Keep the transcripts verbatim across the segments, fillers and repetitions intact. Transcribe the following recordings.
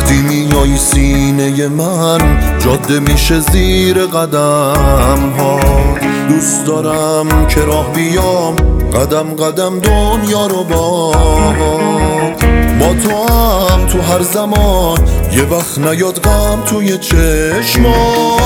وقتی میای سینه من جاده میشه زیر قدم ها. دوست دارم که راه بیام قدم قدم دنیا رو باد. با تو هم تو هر زمان یه وقت نیاد غم توی چشمات.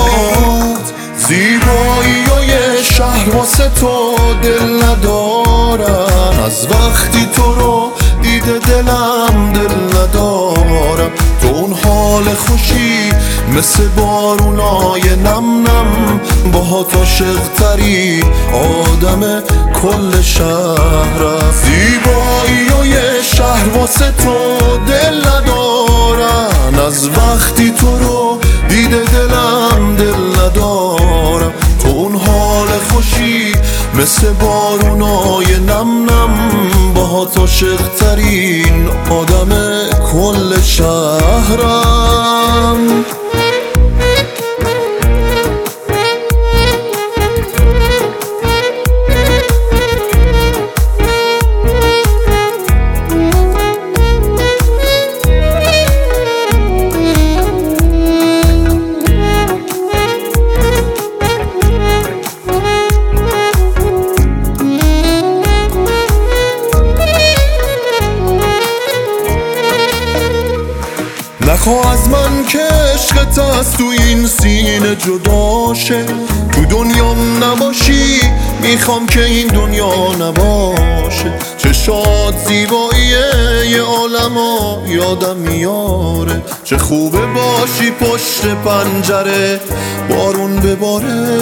زیبایی و یه شهر واسه تو دل ندارم. از وقتی تو رو دیده دلم دل ندارم. تو اون حال خوشی مثل بارونای نم نم. با تو عاشق‌ترین آدم کل شهرم. زیبایی و یه شهر واسه تو دل ندارم. از وقتی تو رو دیده دلم دل ندارم. تو اون حال خوشی مثل بارونای نم نم. با تو عاشق‌ترین آدم کل شهرم. نخواه از من که عشقت از تو این سینه جدا شه. تو دنیام نباشی میخوام که این دنیا نباشه. چشات زیباییه یه عالمو یادم میاره. چه خوبه باشی پشت پنجره بارون بباره.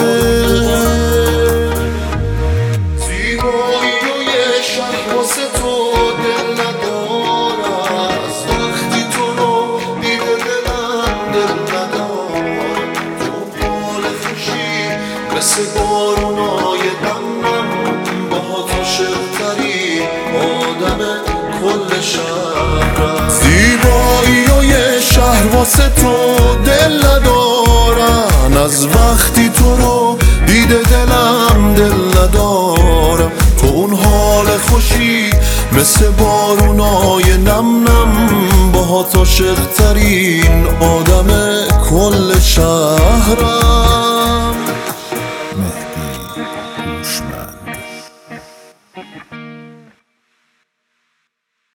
زیبایی و یه شهر واسه تو دل ندارم. از وقتی تو رو دیده دلم دل ندارم. تو حال خوشی مثل بارونای دم نم. با تو عاشق‌ترین آدم کل شهرم. زیبایی و یه شهر واسه تو دل ندارم. از وقتی تو رو دیده دلم دل ندارم. تو اون حال خوشی مثل بارونای نم نم. با تو عاشق‌ترین آدم کل شهرم.